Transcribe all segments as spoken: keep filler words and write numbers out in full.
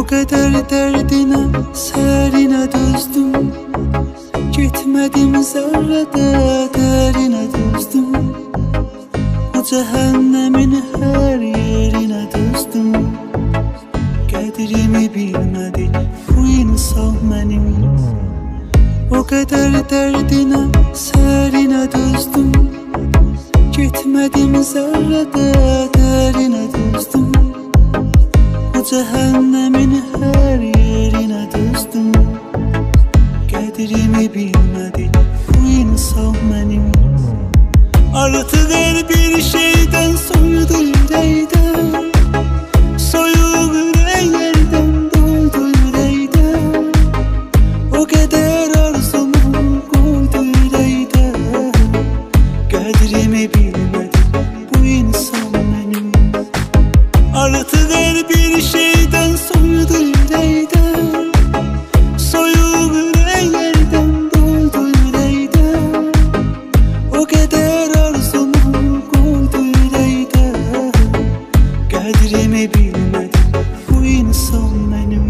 kadar dərdinə, sərinə dözdüm. Getmədim zərrədə, dərinə dözdüm. Bu cəhənnəmin hər yerinə dözdüm. Qədrimi bilmədi bu insan mənim. O qədər dərdinə, sərinə dözdüm. Getmədim zərrədə, dərinə dözdüm. Bu cəhənnəmin hər yerinə dözdüm. Qədrimi bilmədi bu insan mənim. Artıq hər bir şeydən soyudu ürəkdən. Soyuq ürəklərdən doldu ürəkdən. O qədər arzumu qoydu ürəkdən. Qədrimi bilmədi bu insan mənim. Artıq hər bir şeydən soyudu ürəkdən. Soyuq ürəklərdən doldu ürəkdən. O qədər arzumu qoydu ürəkdən. Qədrimi bilmədi bu insan mənim.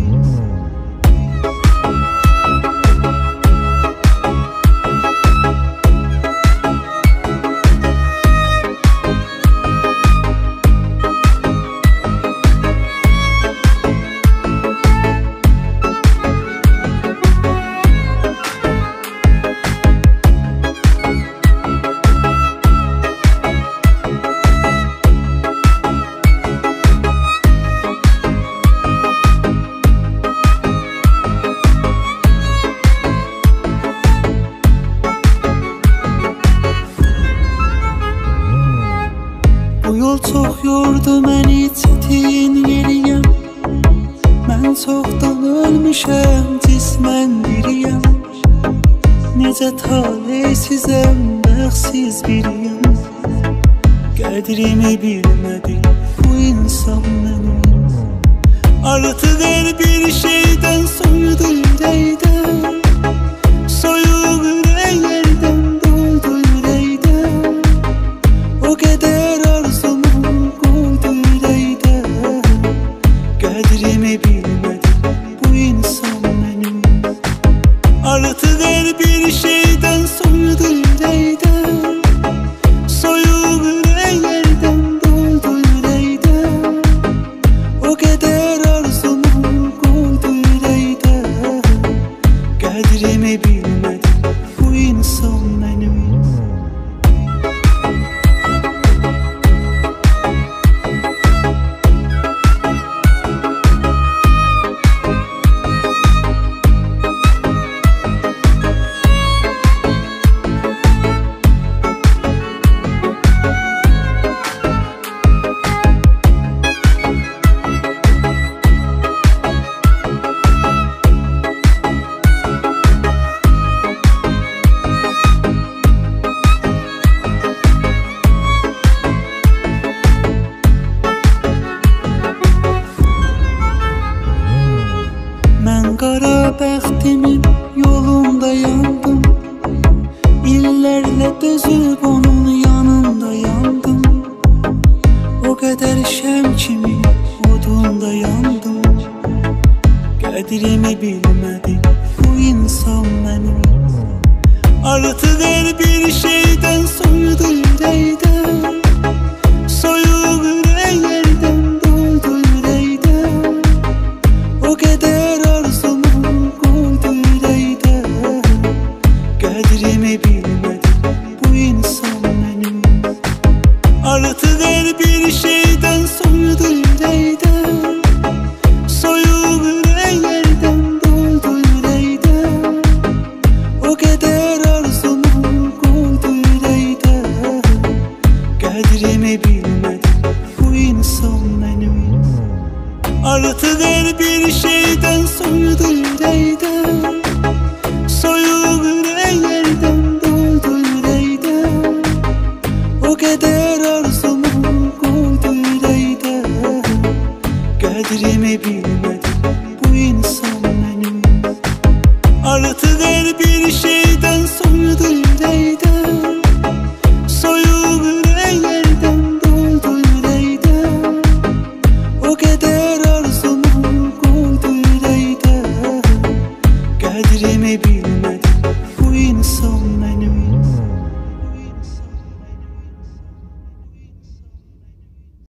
Bu yol çox yordu məni, çətin yeriyəm. Mən çoxdan ölmüşəm, cismən diriyəm. Necə talihsizəm, bəxtsiz biriyəm. Qədrimi bilmədi bu insan mənim. Artıq hər bir şeydən soyudu ürəkdən. Soyuq ürəklərdən doldu ürəkdən. O qədər arzumu qoydu ürəkdən. Qədrimi bilmədi bu insan mənim. Artıq hər bir şeydən soyudu ürəkdən. Soyuq ürəklərdən doldu ürəkdən. O qədər arzumu qoydu ürəkdən. Qədrimi bilmədi bu insan mənim. Mən qara bəxtimin yolunda yandım. İllərlə dözüb onun yanında yandım. O qədər şəm kimi odunda yandım. Qədrimi bilmədi bu insan mənim. Artıq hər bir şeydən soyudu ürəkdən. Soyuq ürəklərdən doldu ürəkdən. O qədər arzumu qoydu ürəkdən. Qədrimi bilmədi bu insan mənim. Artıq hər bir şeydən soyudu ürəkdən. Soyuq ürəklərdən doldu ürəkdən. O qədər arzumu qoydu ürəkdən. Qədrimi bilmədi bu insan mənim. Artıq hər bir şeydən soyudu ürəkdən. Soyuq ürəklərdən doldu ürəkdən. O qədər arzumu qoydu ürəkdən. Qədrimi bilmədi bu insan mənim. Artıq hər bir şeydən soyudu ürəkdən. Soyuq ürəklərdən doldu ürəkdən. O qədər arzumu qoydu Qədrimi bilmədi bu insan mənim.